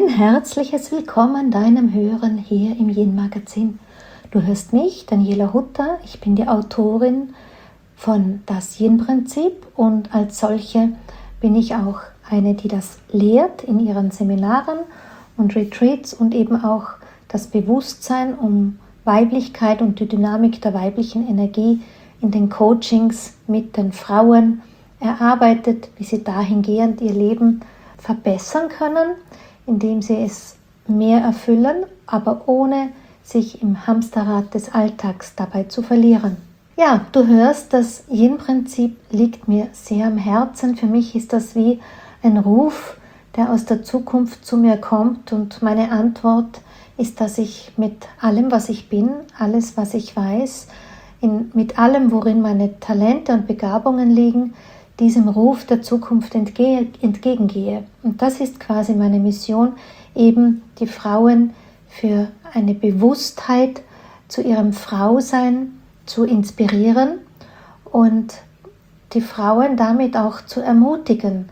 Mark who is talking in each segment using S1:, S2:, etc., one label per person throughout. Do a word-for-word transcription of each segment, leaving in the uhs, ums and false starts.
S1: Ein herzliches Willkommen deinem Hören hier im Yin-Magazin. Du hörst mich, Daniela Hutter, ich bin die Autorin von Das Yin-Prinzip und als solche bin ich auch eine, die das lehrt in ihren Seminaren und Retreats und eben auch das Bewusstsein um Weiblichkeit und die Dynamik der weiblichen Energie in den Coachings mit den Frauen erarbeitet, wie sie dahingehend ihr Leben verbessern können, indem sie es mehr erfüllen, aber ohne sich im Hamsterrad des Alltags dabei zu verlieren. Ja, du hörst, das Yin-Prinzip liegt mir sehr am Herzen. Für mich ist das wie ein Ruf, der aus der Zukunft zu mir kommt, und meine Antwort ist, dass ich mit allem, was ich bin, alles, was ich weiß, in, mit allem, worin meine Talente und Begabungen liegen, diesem Ruf der Zukunft entgehe, entgegengehe. Und das ist quasi meine Mission, eben die Frauen für eine Bewusstheit zu ihrem Frausein zu inspirieren und die Frauen damit auch zu ermutigen,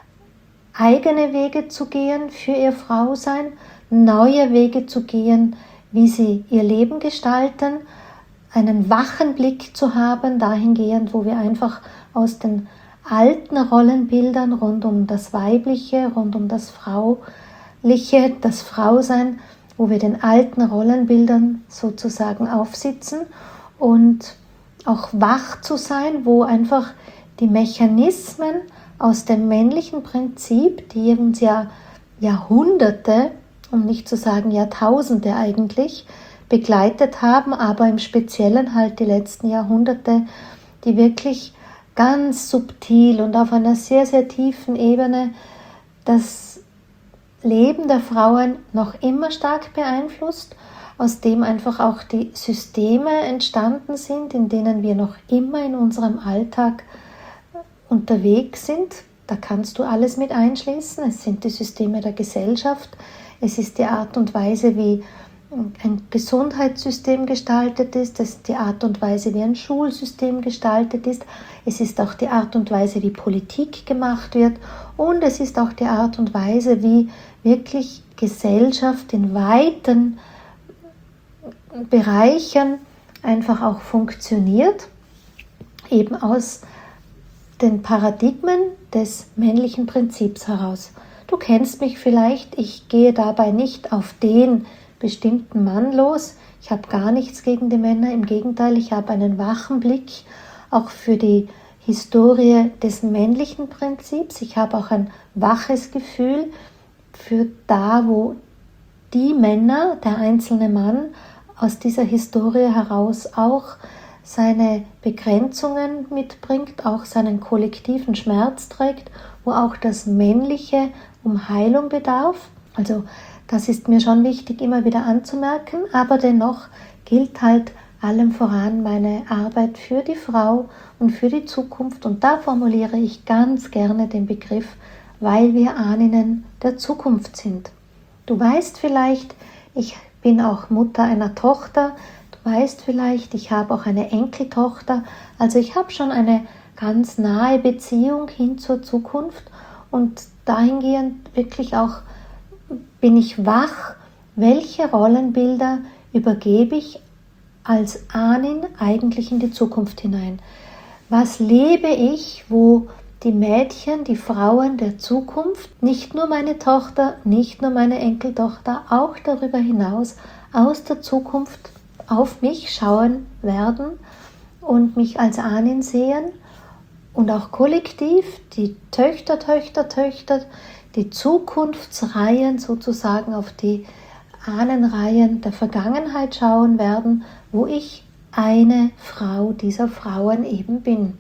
S1: eigene Wege zu gehen für ihr Frausein, neue Wege zu gehen, wie sie ihr Leben gestalten, einen wachen Blick zu haben, dahingehend, wo wir einfach aus den alten Rollenbildern rund um das Weibliche, rund um das Frauliche, das Frausein, wo wir den alten Rollenbildern sozusagen aufsitzen und auch wach zu sein, wo einfach die Mechanismen aus dem männlichen Prinzip, die uns ja Jahrhunderte, um nicht zu sagen Jahrtausende eigentlich, begleitet haben, aber im Speziellen halt die letzten Jahrhunderte, die wirklich ganz subtil und auf einer sehr, sehr tiefen Ebene das Leben der Frauen noch immer stark beeinflusst, aus dem einfach auch die Systeme entstanden sind, in denen wir noch immer in unserem Alltag unterwegs sind. Da kannst du alles mit einschließen. Es sind die Systeme der Gesellschaft, es ist die Art und Weise, wie ein Gesundheitssystem gestaltet ist, es ist die Art und Weise, wie ein Schulsystem gestaltet ist, es ist auch die Art und Weise, wie Politik gemacht wird, und es ist auch die Art und Weise, wie wirklich Gesellschaft in weiten Bereichen einfach auch funktioniert, eben aus den Paradigmen des männlichen Prinzips heraus. Du kennst mich vielleicht, ich gehe dabei nicht auf den bestimmten Mann los. Ich habe gar nichts gegen die Männer, im Gegenteil, ich habe einen wachen Blick auch für die Historie des männlichen Prinzips. Ich habe auch ein waches Gefühl für da, wo die Männer, der einzelne Mann aus dieser Historie heraus auch seine Begrenzungen mitbringt, auch seinen kollektiven Schmerz trägt, wo auch das Männliche um Heilung bedarf. Also das ist mir schon wichtig, immer wieder anzumerken, aber dennoch gilt halt allem voran meine Arbeit für die Frau und für die Zukunft, und da formuliere ich ganz gerne den Begriff, weil wir Ahnen der Zukunft sind. Du weißt vielleicht, ich bin auch Mutter einer Tochter, du weißt vielleicht, ich habe auch eine Enkeltochter, also ich habe schon eine ganz nahe Beziehung hin zur Zukunft, und dahingehend wirklich auch bin ich wach, welche Rollenbilder übergebe ich als Ahnin eigentlich in die Zukunft hinein. Was lebe ich, wo die Mädchen, die Frauen der Zukunft, nicht nur meine Tochter, nicht nur meine Enkeltochter, auch darüber hinaus aus der Zukunft auf mich schauen werden und mich als Ahnin sehen, und auch kollektiv die Töchter, Töchter, Töchter, die Zukunftsreihen sozusagen auf die Ahnenreihen der Vergangenheit schauen werden, wo ich eine Frau dieser Frauen eben bin.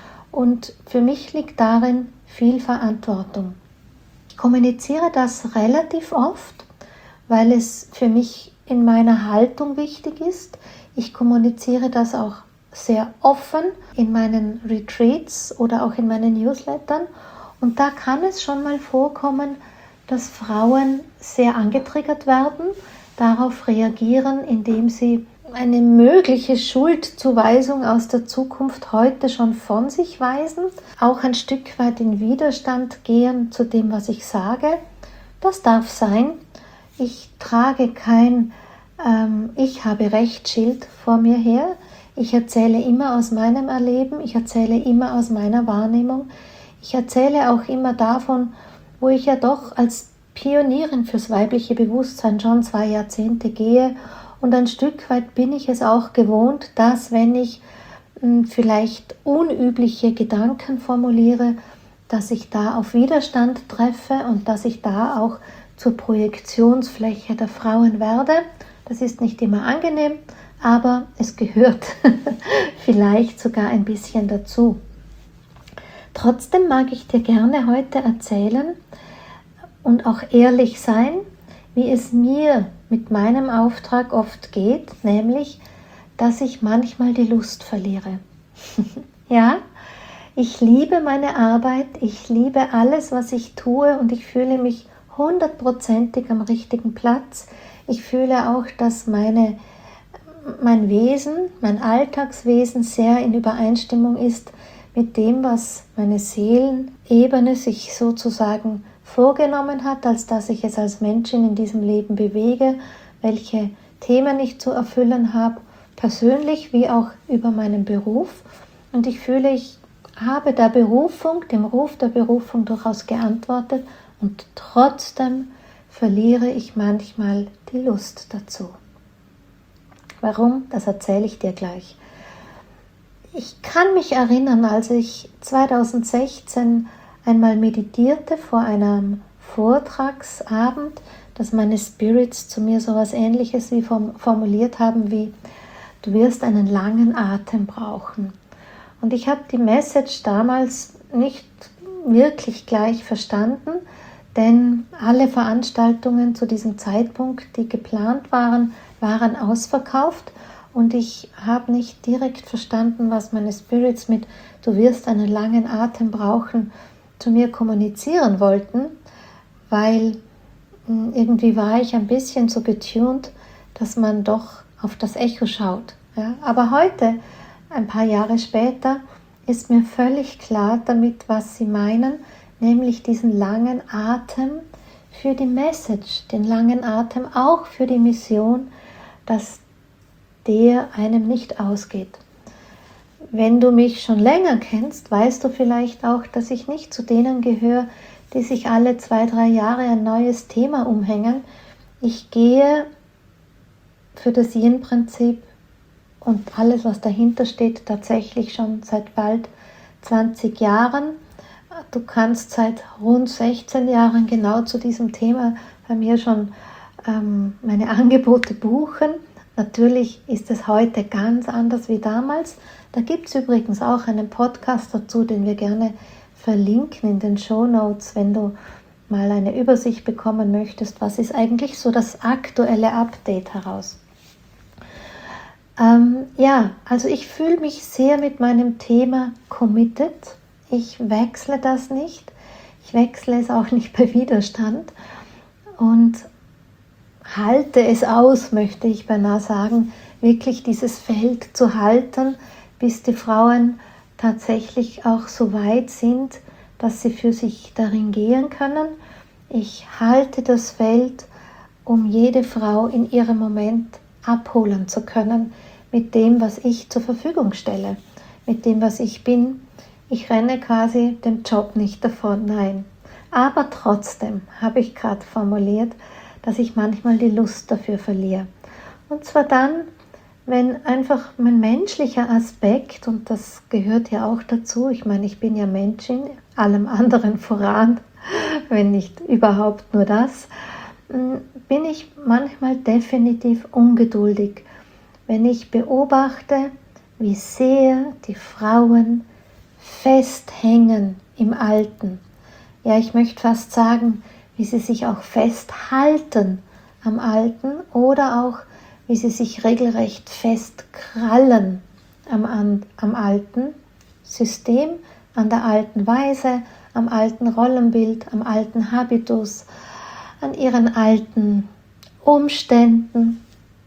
S1: Und für mich liegt darin viel Verantwortung. Ich kommuniziere das relativ oft, weil es für mich in meiner Haltung wichtig ist. Ich kommuniziere das auch sehr offen in meinen Retreats oder auch in meinen Newslettern. Und da kann es schon mal vorkommen, dass Frauen sehr angetriggert werden, darauf reagieren, indem sie eine mögliche Schuldzuweisung aus der Zukunft heute schon von sich weisen, auch ein Stück weit in Widerstand gehen zu dem, was ich sage, Das darf sein. Ich trage kein ähm, Ich habe Recht-Schild vor mir her. Ich erzähle immer aus meinem Erleben, ich erzähle immer aus meiner Wahrnehmung. Ich erzähle auch immer davon, wo ich ja doch als Pionierin fürs weibliche Bewusstsein schon zwei Jahrzehnte gehe. Und ein Stück weit bin ich es auch gewohnt, dass wenn ich mh, vielleicht unübliche Gedanken formuliere, dass ich da auf Widerstand treffe und dass ich da auch zur Projektionsfläche der Frauen werde. Das ist nicht immer angenehm, aber es gehört vielleicht sogar ein bisschen dazu. Trotzdem mag ich dir gerne heute erzählen und auch ehrlich sein, wie es mir mit meinem Auftrag oft geht, nämlich, dass ich manchmal die Lust verliere. Ja, ich liebe meine Arbeit, ich liebe alles, was ich tue und ich fühle mich hundertprozentig am richtigen Platz. Ich fühle auch, dass meine, mein Wesen, mein Alltagswesen sehr in Übereinstimmung ist mit dem, was meine Seelenebene sich sozusagen vorgenommen hat, als dass ich es als Menschin in diesem Leben bewege, welche Themen ich zu erfüllen habe, persönlich wie auch über meinen Beruf. Und ich fühle, ich habe der Berufung, dem Ruf der Berufung durchaus geantwortet und trotzdem verliere ich manchmal die Lust dazu. Warum? Das erzähle ich dir gleich. Ich kann mich erinnern, als ich zweitausendsechzehn einmal meditierte vor einem Vortragsabend, dass meine Spirits zu mir so etwas Ähnliches wie formuliert haben wie: Du wirst einen langen Atem brauchen. Und ich habe die Message damals nicht wirklich gleich verstanden, denn alle Veranstaltungen zu diesem Zeitpunkt, die geplant waren, waren ausverkauft und ich habe nicht direkt verstanden, was meine Spirits mit Du wirst einen langen Atem brauchen zu mir kommunizieren wollten, weil irgendwie war ich ein bisschen so getuned, dass man doch auf das Echo schaut. Ja? Aber heute, ein paar Jahre später, ist mir völlig klar damit, was sie meinen, nämlich diesen langen Atem für die Message, den langen Atem auch für die Mission, dass der einem nicht ausgeht. Wenn du mich schon länger kennst, weißt du vielleicht auch, dass ich nicht zu denen gehöre, die sich alle zwei, drei Jahre ein neues Thema umhängen. Ich gehe für das Yin-Prinzip und alles, was dahinter steht, tatsächlich schon seit bald zwanzig Jahren. Du kannst seit rund sechzehn Jahren genau zu diesem Thema bei mir schon ähm, meine Angebote buchen. Natürlich ist es heute ganz anders wie damals. Da gibt es übrigens auch einen Podcast dazu, den wir gerne verlinken in den Shownotes, wenn du mal eine Übersicht bekommen möchtest, was ist eigentlich so das aktuelle Update heraus. Ähm, ja, also ich fühle mich sehr mit meinem Thema committed. Ich wechsle das nicht. Ich wechsle es auch nicht bei Widerstand und halte es aus, möchte ich beinahe sagen, wirklich dieses Feld zu halten, bis die Frauen tatsächlich auch so weit sind, dass sie für sich darin gehen können. Ich halte das Feld, um jede Frau in ihrem Moment abholen zu können, mit dem, was ich zur Verfügung stelle, mit dem, was ich bin. Ich renne quasi dem Job nicht davon, nein. Aber trotzdem habe ich gerade formuliert, dass ich manchmal die Lust dafür verliere. Und zwar dann, wenn einfach mein menschlicher Aspekt, und das gehört ja auch dazu, ich meine, ich bin ja Menschin, allem anderen voran, wenn nicht überhaupt nur das, bin ich manchmal definitiv ungeduldig, wenn ich beobachte, wie sehr die Frauen festhängen im Alten. Ja, ich möchte fast sagen, wie sie sich auch festhalten am Alten oder auch, wie sie sich regelrecht festkrallen am, am alten System, an der alten Weise, am alten Rollenbild, am alten Habitus, an ihren alten Umständen.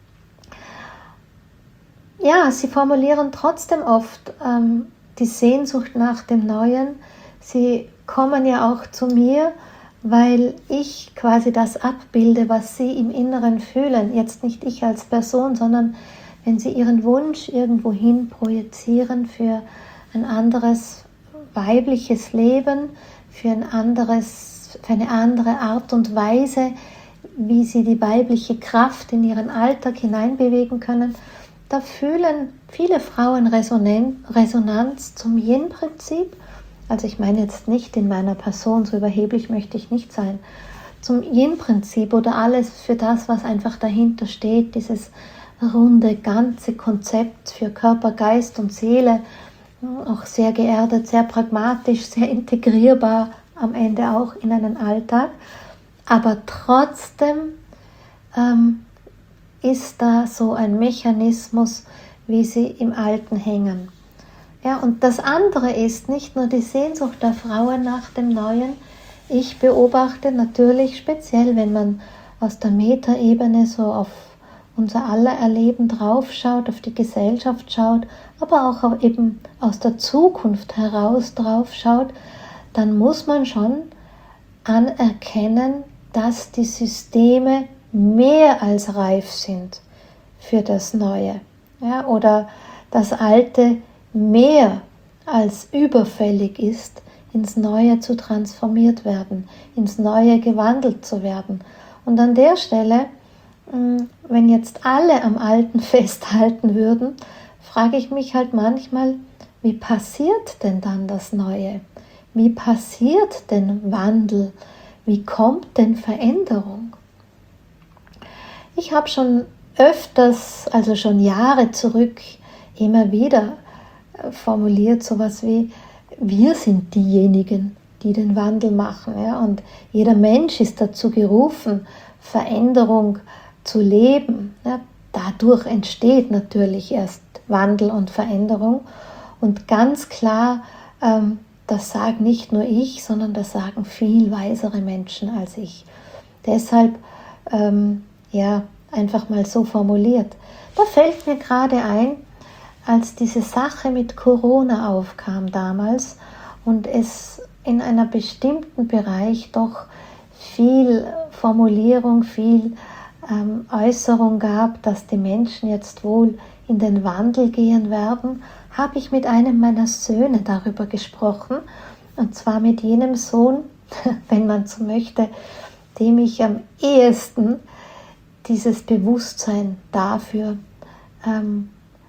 S1: Ja, sie formulieren trotzdem oft ähm, die Sehnsucht nach dem Neuen. Sie kommen ja auch zu mir, weil ich quasi das abbilde, was sie im Inneren fühlen. Jetzt nicht ich als Person, sondern wenn sie ihren Wunsch irgendwohin projizieren für ein anderes weibliches Leben, für ein anderes, für eine andere Art und Weise, wie sie die weibliche Kraft in ihren Alltag hineinbewegen können, da fühlen viele Frauen Resonanz zum Yin-Prinzip. Also ich meine jetzt nicht in meiner Person, so überheblich möchte ich nicht sein, zum Yin-Prinzip oder alles für das, was einfach dahinter steht, dieses runde, ganze Konzept für Körper, Geist und Seele, auch sehr geerdet, sehr pragmatisch, sehr integrierbar, am Ende auch in einen Alltag. Aber trotzdem ähm, ist da so ein Mechanismus, wie sie im Alten hängen. Ja, und das andere ist nicht nur die Sehnsucht der Frauen nach dem Neuen. Ich beobachte natürlich speziell, wenn man aus der Metaebene so auf unser aller Erleben draufschaut, auf die Gesellschaft schaut, aber auch eben aus der Zukunft heraus draufschaut, dann muss man schon anerkennen, dass die Systeme mehr als reif sind für das Neue. Ja, oder das Alte mehr als überfällig ist, ins Neue zu transformiert werden, ins Neue gewandelt zu werden. Und an der Stelle, wenn jetzt alle am Alten festhalten würden, frage ich mich halt manchmal, wie passiert denn dann das Neue? Wie passiert denn Wandel? Wie kommt denn Veränderung? Ich habe schon öfters, also schon Jahre zurück, immer wieder formuliert sowas wie, wir sind diejenigen, die den Wandel machen. Ja? Und jeder Mensch ist dazu gerufen, Veränderung zu leben. Ja? Dadurch entsteht natürlich erst Wandel und Veränderung. Und ganz klar, ähm, das sage nicht nur ich, sondern das sagen viel weisere Menschen als ich. Deshalb, ähm, ja, einfach mal so formuliert. Da fällt mir gerade ein, als diese Sache mit Corona aufkam damals und es in einem bestimmten Bereich doch viel Formulierung, viel ähm, Äußerung gab, dass die Menschen jetzt wohl in den Wandel gehen werden, habe ich mit einem meiner Söhne darüber gesprochen, und zwar mit jenem Sohn, wenn man so möchte, dem ich am ehesten dieses Bewusstsein dafür ähm,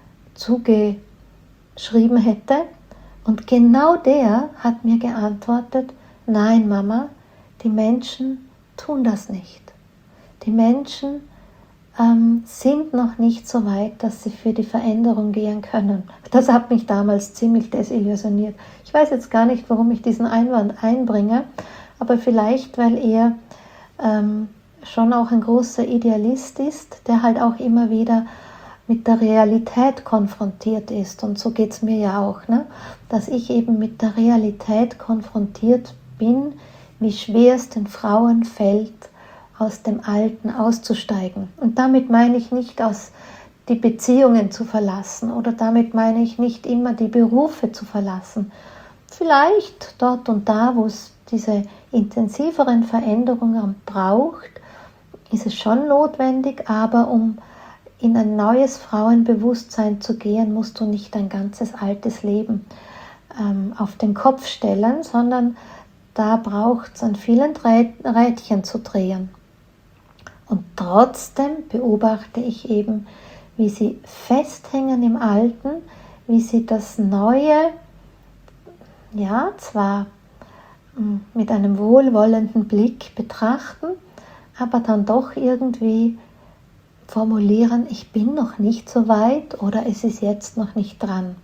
S1: zugeschrieben hätte. Und genau der hat mir geantwortet, nein Mama, die Menschen tun das nicht. Die Menschen ähm, sind noch nicht so weit, dass sie für die Veränderung gehen können. Das hat mich damals ziemlich desillusioniert. Ich weiß jetzt gar nicht, warum ich diesen Einwand einbringe, aber vielleicht, weil er ähm, schon auch ein großer Idealist ist, der halt auch immer wieder mit der Realität konfrontiert ist. Und so geht es mir ja auch, ne? Dass ich eben mit der Realität konfrontiert bin, wie schwer es den Frauen fällt, aus dem Alten auszusteigen. Und damit meine ich nicht, aus die Beziehungen zu verlassen, oder damit meine ich nicht immer die Berufe zu verlassen. Vielleicht dort und da, wo es diese intensiveren Veränderungen braucht, ist es schon notwendig, aber um in ein neues Frauenbewusstsein zu gehen, musst du nicht dein ganzes altes Leben ähm, auf den Kopf stellen, sondern da braucht es an vielen Rädchen zu drehen. Und trotzdem beobachte ich eben, wie sie festhängen im Alten, wie sie das Neue, ja, zwar mit einem wohlwollenden Blick betrachten, aber dann doch irgendwie formulieren, ich bin noch nicht so weit oder es ist jetzt noch nicht dran.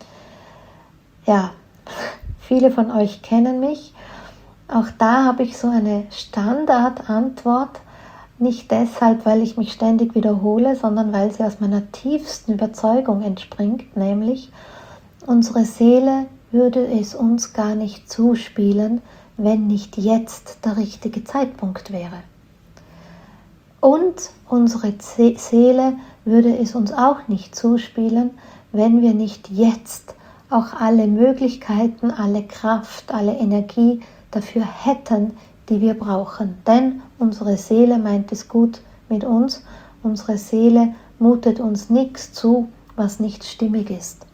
S1: Ja, viele von euch kennen mich. Auch da habe ich so eine Standardantwort, nicht deshalb, weil ich mich ständig wiederhole, sondern weil sie aus meiner tiefsten Überzeugung entspringt, nämlich unsere Seele würde es uns gar nicht zuspielen, wenn nicht jetzt der richtige Zeitpunkt wäre. Und unsere Seele würde es uns auch nicht zuspielen, wenn wir nicht jetzt auch alle Möglichkeiten, alle Kraft, alle Energie dafür hätten, die wir brauchen. Denn unsere Seele meint es gut mit uns. Unsere Seele mutet uns nichts zu, was nicht stimmig ist.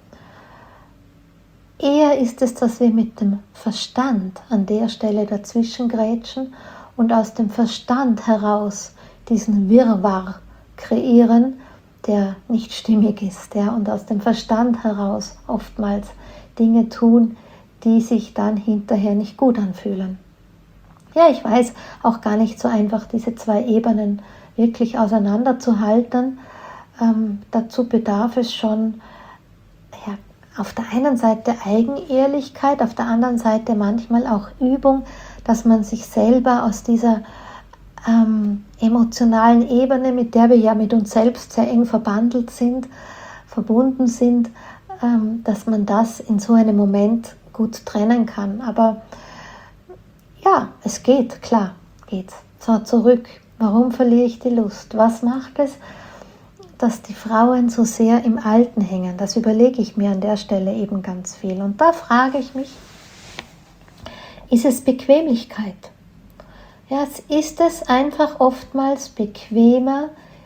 S1: Eher ist es, dass wir mit dem Verstand an der Stelle dazwischen grätschen und aus dem Verstand heraus diesen Wirrwarr kreieren, der nicht stimmig ist, ja, und aus dem Verstand heraus oftmals Dinge tun, die sich dann hinterher nicht gut anfühlen. Ja, ich weiß, auch gar nicht so einfach, diese zwei Ebenen wirklich auseinanderzuhalten. Ähm, dazu bedarf es schon ja, auf der einen Seite Eigenehrlichkeit, auf der anderen Seite manchmal auch Übung, dass man sich selber aus dieser ähm, emotionalen Ebene, mit der wir ja mit uns selbst sehr eng verbandelt sind, verbunden sind, ähm, dass man das in so einem Moment gut trennen kann. Aber ja, es geht, klar, geht's. So, zurück. Warum verliere ich die Lust? Was macht es, dass die Frauen so sehr im Alten hängen? Das überlege ich mir an der Stelle eben ganz viel. Und da frage ich mich, ist es Bequemlichkeit? Ja, ist es einfach oftmals bequemer,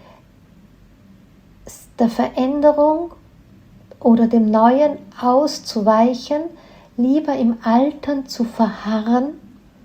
S1: der Veränderung oder dem Neuen auszuweichen, lieber im Alten zu verharren?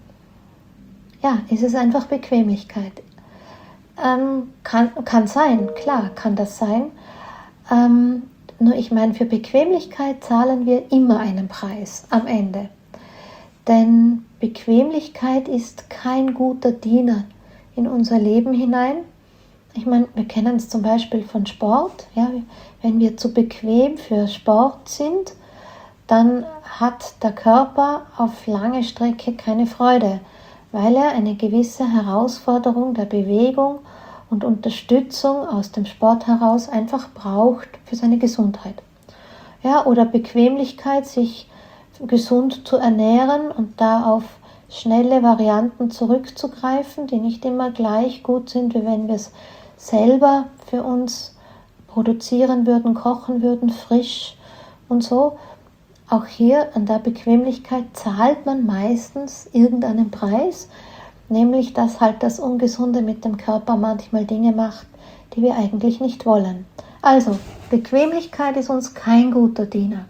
S1: Ja, ist es einfach Bequemlichkeit? Ähm, kann, kann sein, klar, kann das sein. Ähm, nur ich meine, für Bequemlichkeit zahlen wir immer einen Preis am Ende. Denn Bequemlichkeit ist kein guter Diener in unser Leben hinein. Ich meine, wir kennen es zum Beispiel von Sport. Ja, wenn wir zu bequem für Sport sind, dann hat der Körper auf lange Strecke keine Freude, weil er eine gewisse Herausforderung der Bewegung und Unterstützung aus dem Sport heraus einfach braucht für seine Gesundheit. Ja, oder Bequemlichkeit, sich gesund zu ernähren und da auf schnelle Varianten zurückzugreifen, die nicht immer gleich gut sind, wie wenn wir es selber für uns produzieren würden, kochen würden, frisch und so. Auch hier an der Bequemlichkeit zahlt man meistens irgendeinen Preis, nämlich dass halt das Ungesunde mit dem Körper manchmal Dinge macht, die wir eigentlich nicht wollen. Also, Bequemlichkeit ist uns kein guter Diener.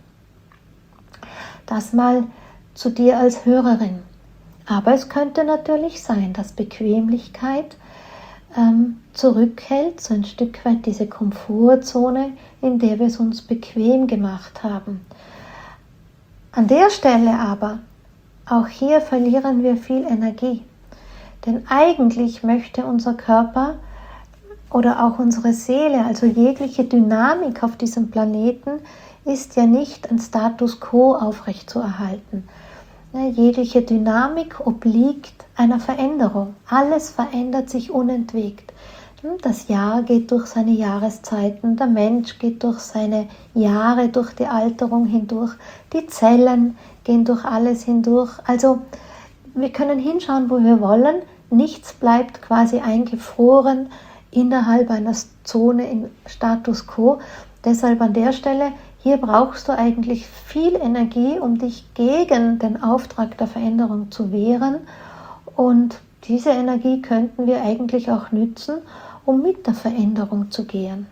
S1: Das mal zu dir als Hörerin. Aber es könnte natürlich sein, dass Bequemlichkeit ähm, zurückhält, so ein Stück weit diese Komfortzone, in der wir es uns bequem gemacht haben. An der Stelle aber, auch hier verlieren wir viel Energie. Denn eigentlich möchte unser Körper oder auch unsere Seele, also jegliche Dynamik auf diesem Planeten, ist ja nicht ein Status quo aufrechtzuerhalten. Jegliche Dynamik obliegt einer Veränderung. Alles verändert sich unentwegt. Das Jahr geht durch seine Jahreszeiten, der Mensch geht durch seine Jahre, durch die Alterung hindurch, die Zellen gehen durch alles hindurch. Also wir können hinschauen, wo wir wollen. Nichts bleibt quasi eingefroren innerhalb einer Zone im Status quo. Deshalb an der Stelle, hier brauchst du eigentlich viel Energie, um dich gegen den Auftrag der Veränderung zu wehren. Und diese Energie könnten wir eigentlich auch nützen, um mit der Veränderung zu gehen.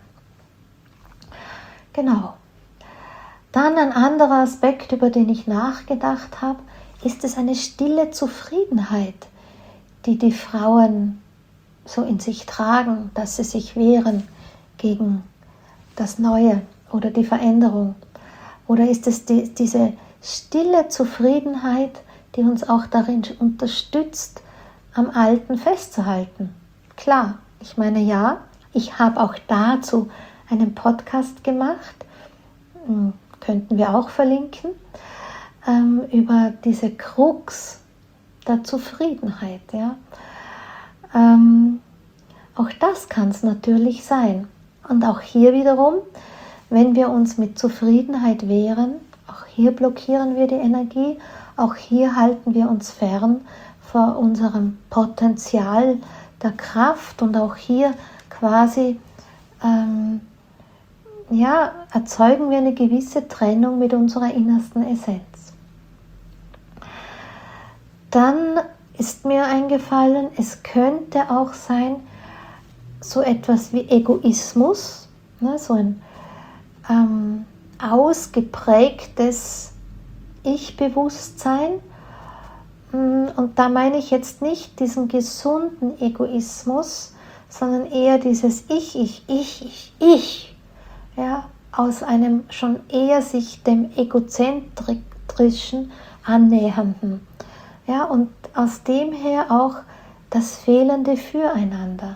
S1: Genau. Dann ein anderer Aspekt, über den ich nachgedacht habe, ist es eine stille Zufriedenheit, die die Frauen so in sich tragen, dass sie sich wehren gegen das Neue oder die Veränderung. Oder ist es die, diese stille Zufriedenheit, die uns auch darin unterstützt, am Alten festzuhalten? Klar, ich meine ja, ich habe auch dazu einen Podcast gemacht, könnten wir auch verlinken, ähm, über diese Krux der Zufriedenheit. Ja? Ähm, auch das kann es natürlich sein. Und auch hier wiederum, wenn wir uns mit Zufriedenheit wehren, auch hier blockieren wir die Energie, auch hier halten wir uns fern vor unserem Potenzial der Kraft und auch hier quasi ähm, ja, erzeugen wir eine gewisse Trennung mit unserer innersten Essenz. Dann ist mir eingefallen, es könnte auch sein, so etwas wie Egoismus, ne, so ein ähm, ausgeprägtes Ich-Bewusstsein. Und da meine ich jetzt nicht diesen gesunden Egoismus, sondern eher dieses Ich, Ich, Ich, Ich, Ich, ja, aus einem schon eher sich dem Egozentrischen annähernden. Ja, und aus dem her auch das fehlende Füreinander.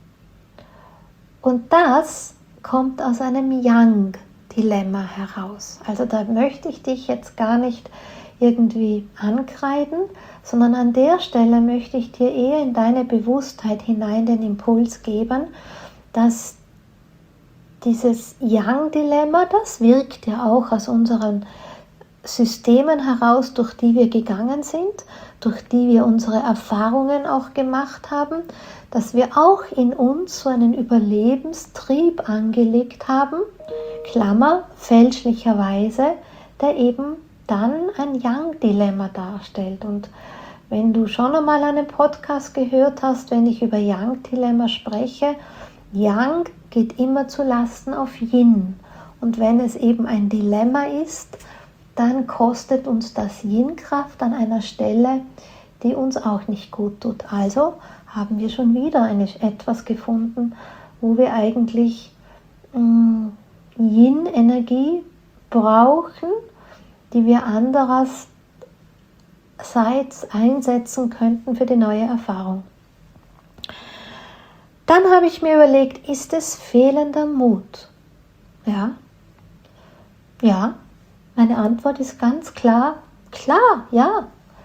S1: Und das kommt aus einem Yang-Dilemma heraus. Also da möchte ich dich jetzt gar nicht irgendwie ankreiden, sondern an der Stelle möchte ich dir eher in deine Bewusstheit hinein den Impuls geben, dass dieses Yang-Dilemma, das wirkt ja auch aus unseren Systemen heraus, durch die wir gegangen sind, durch die wir unsere Erfahrungen auch gemacht haben, dass wir auch in uns so einen Überlebenstrieb angelegt haben, Klammer, fälschlicherweise, der eben dann ein Yang-Dilemma darstellt. Und wenn du schon einmal einen Podcast gehört hast, wenn ich über Yang-Dilemma spreche, Yang geht immer zu Lasten auf Yin. Und wenn es eben ein Dilemma ist, dann kostet uns das Yin-Kraft an einer Stelle, die uns auch nicht gut tut. Also haben wir schon wieder eine, etwas gefunden, wo wir eigentlich mh, Yin-Energie brauchen, die wir andererseits einsetzen könnten für die neue Erfahrung. Dann habe ich mir überlegt, ist es fehlender Mut? Ja, ja, meine Antwort ist ganz klar, klar, ja.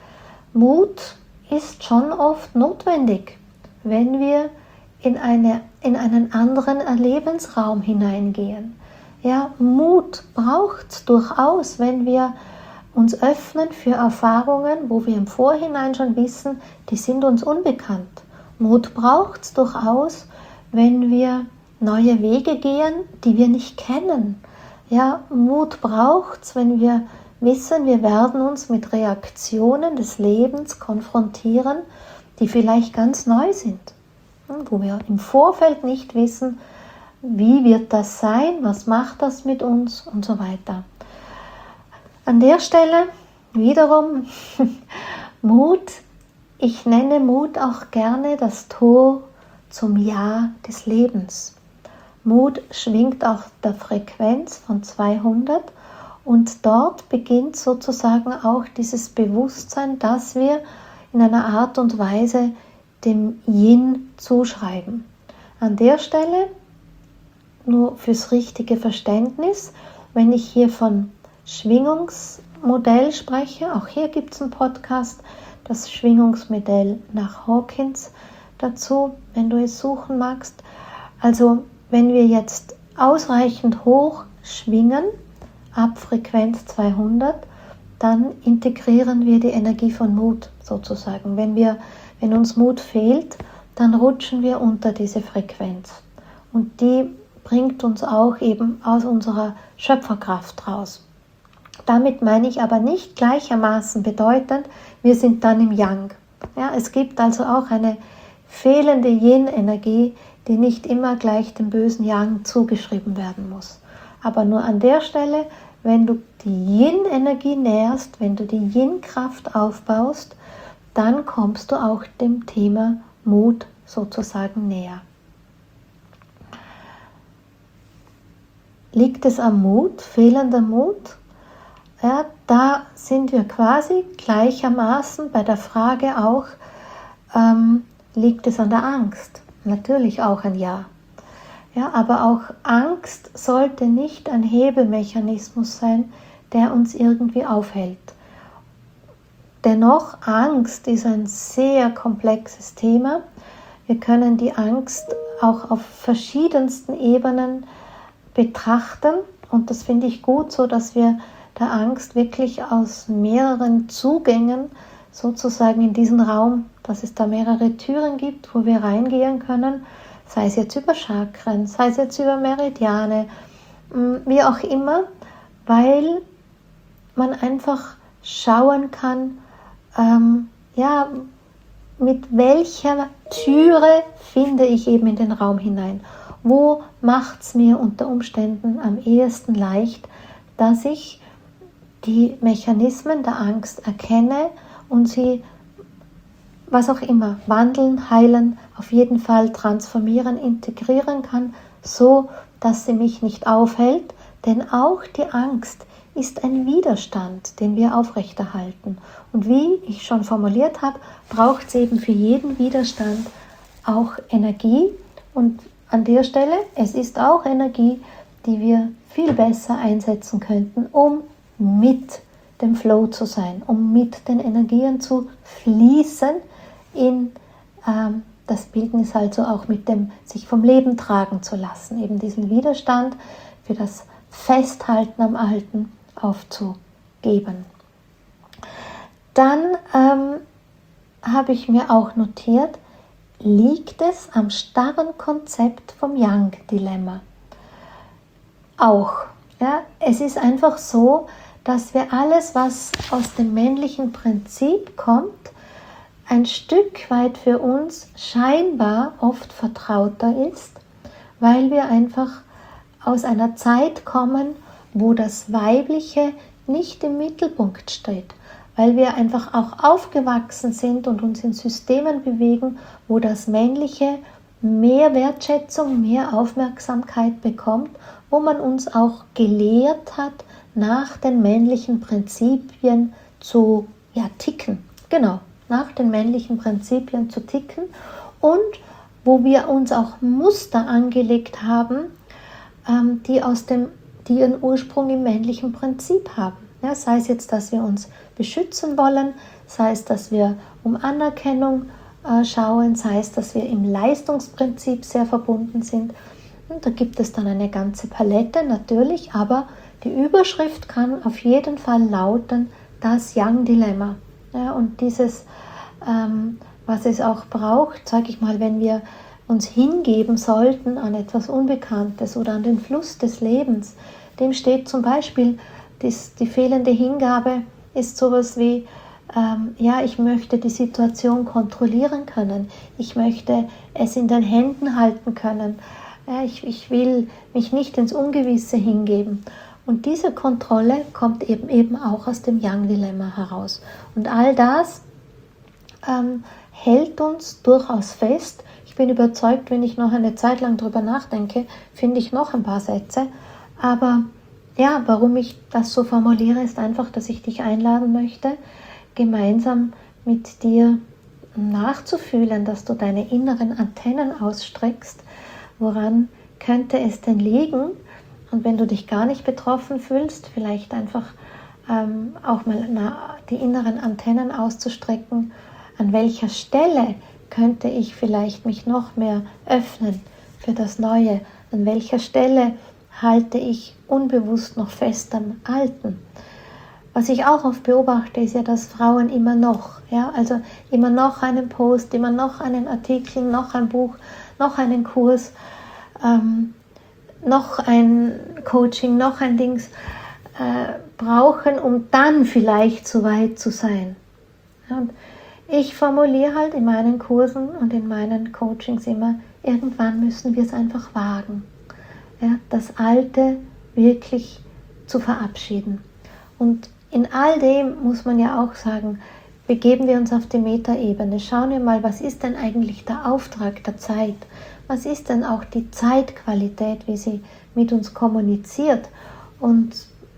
S1: Mut ist schon oft notwendig, wenn wir in, eine, in einen anderen Erlebensraum hineingehen. Ja, Mut braucht es durchaus, wenn wir uns öffnen für Erfahrungen, wo wir im Vorhinein schon wissen, die sind uns unbekannt. Mut braucht es durchaus, wenn wir neue Wege gehen, die wir nicht kennen. Ja, Mut braucht es, wenn wir wissen, wir werden uns mit Reaktionen des Lebens konfrontieren, die vielleicht ganz neu sind, wo wir im Vorfeld nicht wissen, wie wird das sein, was macht das mit uns und so weiter. An der Stelle wiederum Mut. Ich nenne Mut auch gerne das Tor zum Ja des Lebens. Mut schwingt auf der Frequenz von zweihundert und dort beginnt sozusagen auch dieses Bewusstsein, dass wir in einer Art und Weise dem Yin zuschreiben. An der Stelle, nur fürs richtige Verständnis, wenn ich hier von Schwingungsmodell spreche, auch hier gibt es einen Podcast, das Schwingungsmodell nach Hawkins dazu, wenn du es suchen magst. Also wenn wir jetzt ausreichend hoch schwingen, ab Frequenz zweihundert, dann integrieren wir die Energie von Mut sozusagen. Wenn, wir, wenn uns Mut fehlt, dann rutschen wir unter diese Frequenz. Und die bringt uns auch eben aus unserer Schöpferkraft raus. Damit meine ich aber nicht gleichermaßen bedeutend, wir sind dann im Yang. Ja, es gibt also auch eine fehlende Yin-Energie, die nicht immer gleich dem bösen Yang zugeschrieben werden muss. Aber nur an der Stelle, wenn du die Yin-Energie nährst, wenn du die Yin-Kraft aufbaust, dann kommst du auch dem Thema Mut sozusagen näher. Liegt es am Mut, fehlender Mut? Ja, da sind wir quasi gleichermaßen bei der Frage auch, ähm, liegt es an der Angst? Natürlich auch ein Ja. Ja, aber auch Angst sollte nicht ein Hebelmechanismus sein, der uns irgendwie aufhält. Dennoch, Angst ist ein sehr komplexes Thema. Wir können die Angst auch auf verschiedensten Ebenen betrachten und das finde ich gut, so dass wir der Angst wirklich aus mehreren Zugängen sozusagen in diesen Raum, dass es da mehrere Türen gibt, wo wir reingehen können, sei es jetzt über Chakren, sei es jetzt über Meridiane, wie auch immer, weil man einfach schauen kann, ähm, ja, mit welcher Türe finde ich eben in den Raum hinein? Wo macht es mir unter Umständen am ehesten leicht, dass ich die Mechanismen der Angst erkenne und sie, was auch immer, wandeln, heilen, auf jeden Fall transformieren, integrieren kann, so dass sie mich nicht aufhält, denn auch die Angst ist ein Widerstand, den wir aufrechterhalten. Und wie ich schon formuliert habe, braucht es eben für jeden Widerstand auch Energie. Und an der Stelle, es ist auch Energie, die wir viel besser einsetzen könnten, um mit dem Flow zu sein, um mit den Energien zu fließen in ähm, das Bildnis, also auch mit dem sich vom Leben tragen zu lassen, eben diesen Widerstand für das Festhalten am Alten aufzugeben. Dann ähm, habe ich mir auch notiert, liegt es am starren Konzept vom Yang-Dilemma? Auch. Ja, es ist einfach so, dass wir alles, was aus dem männlichen Prinzip kommt, ein Stück weit für uns scheinbar oft vertrauter ist, weil wir einfach aus einer Zeit kommen, wo das Weibliche nicht im Mittelpunkt steht, weil wir einfach auch aufgewachsen sind und uns in Systemen bewegen, wo das Männliche mehr Wertschätzung, mehr Aufmerksamkeit bekommt, wo man uns auch gelehrt hat, nach den männlichen Prinzipien zu ja, ticken. Genau, nach den männlichen Prinzipien zu ticken und wo wir uns auch Muster angelegt haben, ähm, die, aus dem, die ihren Ursprung im männlichen Prinzip haben. Ja, sei es jetzt, dass wir uns beschützen wollen, sei es, dass wir um Anerkennung äh, schauen, sei es, dass wir im Leistungsprinzip sehr verbunden sind. Und da gibt es dann eine ganze Palette natürlich, aber die Überschrift kann auf jeden Fall lauten, das Yang-Dilemma. Ja, und dieses, ähm, was es auch braucht, sage ich mal, wenn wir uns hingeben sollten an etwas Unbekanntes oder an den Fluss des Lebens, dem steht zum Beispiel, dies, die fehlende Hingabe ist sowas wie, ähm, ja, ich möchte die Situation kontrollieren können, ich möchte es in den Händen halten können, ja, ich, ich will mich nicht ins Ungewisse hingeben. Und diese Kontrolle kommt eben, eben auch aus dem Yang-Dilemma heraus. Und all das ähm, hält uns durchaus fest. Ich bin überzeugt, wenn ich noch eine Zeit lang drüber nachdenke, finde ich noch ein paar Sätze. Aber ja, warum ich das so formuliere, ist einfach, dass ich dich einladen möchte, gemeinsam mit dir nachzufühlen, dass du deine inneren Antennen ausstreckst. Woran könnte es denn liegen? Und wenn du dich gar nicht betroffen fühlst, vielleicht einfach ähm, auch mal na, die inneren Antennen auszustrecken. An welcher Stelle könnte ich vielleicht mich noch mehr öffnen für das Neue? An welcher Stelle halte ich unbewusst noch fest am Alten? Was ich auch oft beobachte, ist ja, dass Frauen immer noch, ja, also immer noch einen Post, immer noch einen Artikel, noch ein Buch, noch einen Kurs, ähm, noch ein Coaching, noch ein Dings äh, brauchen, um dann vielleicht so weit zu sein. Ja, und ich formuliere halt in meinen Kursen und in meinen Coachings immer, irgendwann müssen wir es einfach wagen, ja, das Alte wirklich zu verabschieden. Und in all dem muss man ja auch sagen, begeben wir uns auf die Metaebene, schauen wir mal, was ist denn eigentlich der Auftrag der Zeit? Was ist denn auch die Zeitqualität, wie sie mit uns kommuniziert? Und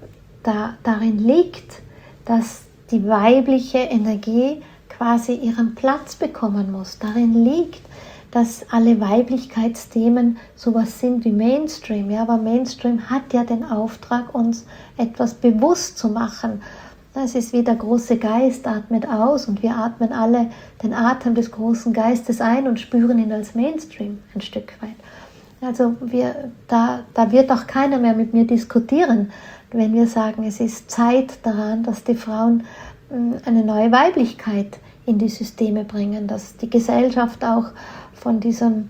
S1: da, darin liegt, dass die weibliche Energie quasi ihren Platz bekommen muss. Darin liegt, dass alle Weiblichkeitsthemen sowas sind wie Mainstream. Ja, aber Mainstream hat ja den Auftrag, uns etwas bewusst zu machen. Es ist wie der große Geist atmet aus und wir atmen alle den Atem des großen Geistes ein und spüren ihn als Mainstream ein Stück weit. Also wir, da, da wird auch keiner mehr mit mir diskutieren, wenn wir sagen, es ist Zeit daran, dass die Frauen eine neue Weiblichkeit in die Systeme bringen, dass die Gesellschaft auch von diesem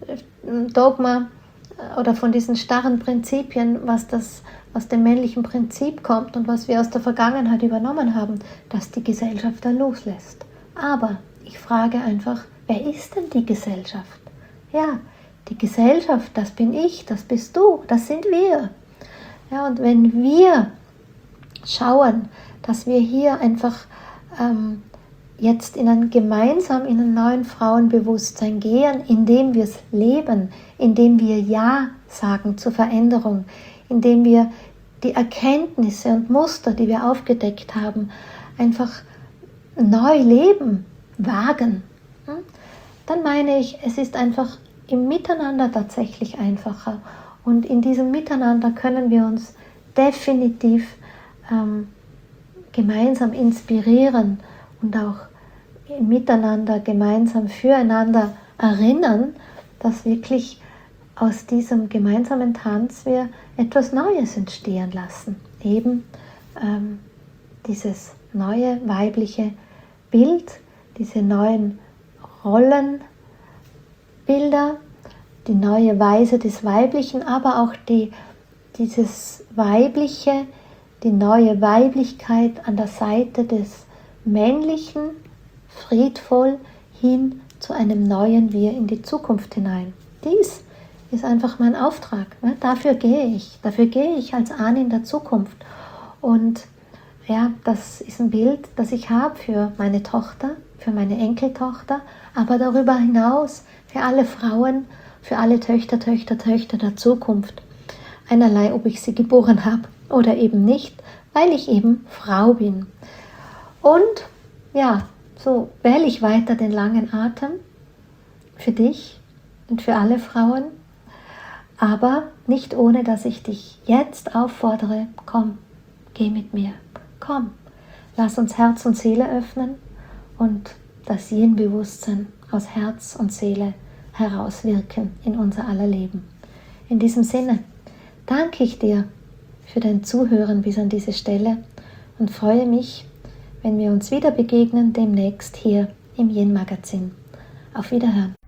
S1: Dogma oder von diesen starren Prinzipien, was das aus dem männlichen Prinzip kommt und was wir aus der Vergangenheit übernommen haben, dass die Gesellschaft da loslässt. Aber ich frage einfach, wer ist denn die Gesellschaft? Ja, die Gesellschaft, das bin ich, das bist du, das sind wir. Ja, und wenn wir schauen, dass wir hier einfach ähm, jetzt in ein gemeinsam in ein neuen Frauenbewusstsein gehen, indem wir es leben, indem wir Ja sagen zur Veränderung, indem wir die Erkenntnisse und Muster, die wir aufgedeckt haben, einfach neu leben, wagen, dann meine ich, es ist einfach im Miteinander tatsächlich einfacher. Und in diesem Miteinander können wir uns definitiv ähm, gemeinsam inspirieren und auch miteinander, gemeinsam füreinander erinnern, dass wirklich aus diesem gemeinsamen Tanz wir etwas Neues entstehen lassen. Eben ähm, dieses neue weibliche Bild, diese neuen Rollenbilder, die neue Weise des Weiblichen, aber auch die, dieses Weibliche, die neue Weiblichkeit an der Seite des Männlichen, friedvoll hin zu einem neuen Wir in die Zukunft hinein. Dies ist einfach mein Auftrag. Ne? Dafür gehe ich. Dafür gehe ich als Ahne in der Zukunft. Und ja, das ist ein Bild, das ich habe für meine Tochter, für meine Enkeltochter, aber darüber hinaus für alle Frauen, für alle Töchter, Töchter, Töchter der Zukunft. Einerlei, ob ich sie geboren habe oder eben nicht, weil ich eben Frau bin. Und ja, so wähle ich weiter den langen Atem für dich und für alle Frauen, aber nicht ohne, dass ich dich jetzt auffordere, komm, geh mit mir, komm, lass uns Herz und Seele öffnen und das Yin-Bewusstsein aus Herz und Seele herauswirken in unser aller Leben. In diesem Sinne danke ich dir für dein Zuhören bis an diese Stelle und freue mich, wenn wir uns wieder begegnen demnächst hier im Yin Magazin. Auf Wiederhören.